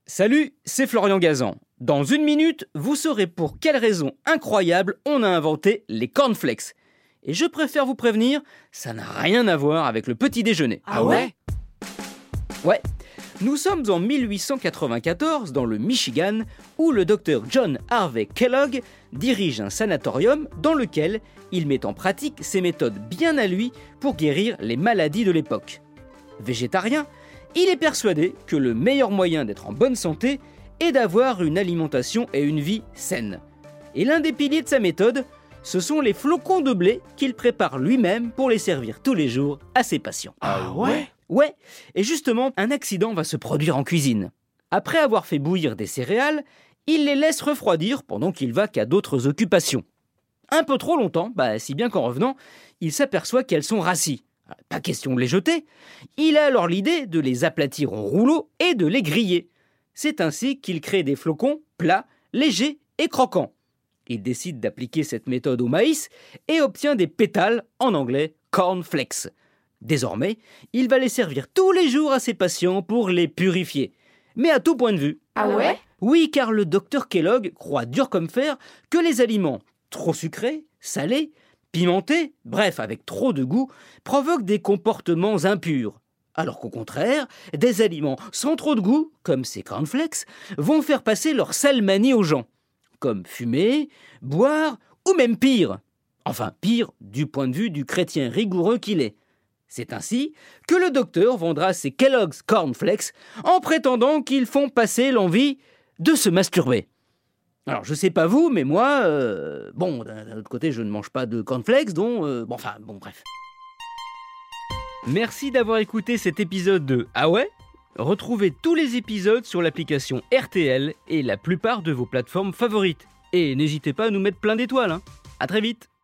Salut, c'est Florian Gazan. Dans une minute, vous saurez pour quelle raison incroyable on a inventé les cornflakes. Et je préfère vous prévenir, ça n'a rien à voir avec le petit déjeuner. Ah ouais ? Ouais. Nous sommes en 1894 dans le Michigan où le docteur John Harvey Kellogg dirige un sanatorium dans lequel il met en pratique ses méthodes bien à lui pour guérir les maladies de l'époque. Végétarien, il est persuadé que le meilleur moyen d'être en bonne santé est d'avoir une alimentation et une vie saines. Et l'un des piliers de sa méthode, ce sont les flocons de blé qu'il prépare lui-même pour les servir tous les jours à ses patients. Ah ouais ? Ouais, et justement, un accident va se produire en cuisine. Après avoir fait bouillir des céréales, il les laisse refroidir pendant qu'il va qu'à d'autres occupations. Un peu trop longtemps, si bien qu'en revenant, il s'aperçoit qu'elles sont rassis. Pas question de les jeter. Il a alors l'idée de les aplatir en rouleaux et de les griller. C'est ainsi qu'il crée des flocons plats, légers et croquants. Il décide d'appliquer cette méthode au maïs et obtient des pétales, en anglais cornflakes. Désormais, il va les servir tous les jours à ses patients pour les purifier. Mais à tout point de vue. Ah ouais ? Oui, car le docteur Kellogg croit dur comme fer que les aliments trop sucrés, salés, pimentés, bref, avec trop de goût, provoquent des comportements impurs. Alors qu'au contraire, des aliments sans trop de goût, comme ces cornflakes, vont faire passer leur sale manie aux gens. Comme fumer, boire ou même pire. Enfin, pire du point de vue du chrétien rigoureux qu'il est. C'est ainsi que le docteur vendra ses Kellogg's Cornflakes en prétendant qu'ils font passer l'envie de se masturber. Alors, je sais pas vous, mais moi, d'un autre côté, je ne mange pas de cornflakes, bref. Merci d'avoir écouté cet épisode de Ah ouais ? Retrouvez tous les épisodes sur l'application RTL et la plupart de vos plateformes favorites. Et n'hésitez pas à nous mettre plein d'étoiles. À très vite.